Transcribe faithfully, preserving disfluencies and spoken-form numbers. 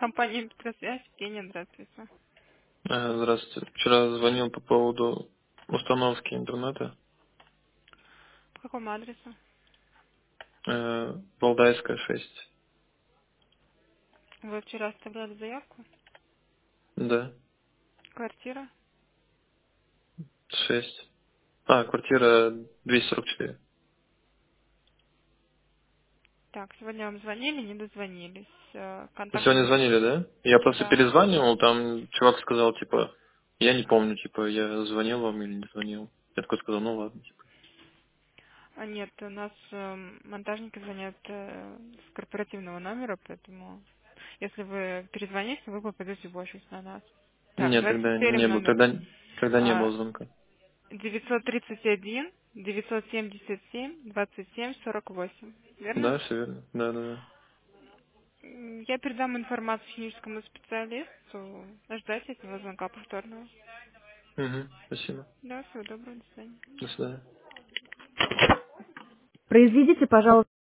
Компания «Петросвязь», Евгения, здравствуйте. Э, Здравствуйте. Вчера звонил по поводу установки интернета. По какому адресу? Э, Валдайская шесть. Вы вчера оставляли заявку? Да, Квартира? шесть. А, квартира двести сорок четыре. Так, сегодня вам звонили, не дозвонились. Э, Вы Контакт сегодня номер... звонили, да? Я просто Да. перезванивал, там чувак сказал, типа, я не помню, типа, я звонил вам или не звонил. Я такой сказал, ну ладно, типа. А нет, у нас эм, монтажники звонят э, с корпоративного номера, поэтому если вы перезвоните, вы попадете в офис на нас. Так, Нет, давайте тогда сверим не было, номер. тогда, тогда не было А, звонка. девятьсот тридцать один девятьсот семьдесят семь двадцать семь сорок восемь. Верно? Да, все верно. Да, да, да. М, Я передам информацию техническому специалисту. Ждать от него звонка повторного. Угу, спасибо. Да, всего доброго, до свидания. До свидания. Произведите, пожалуйста.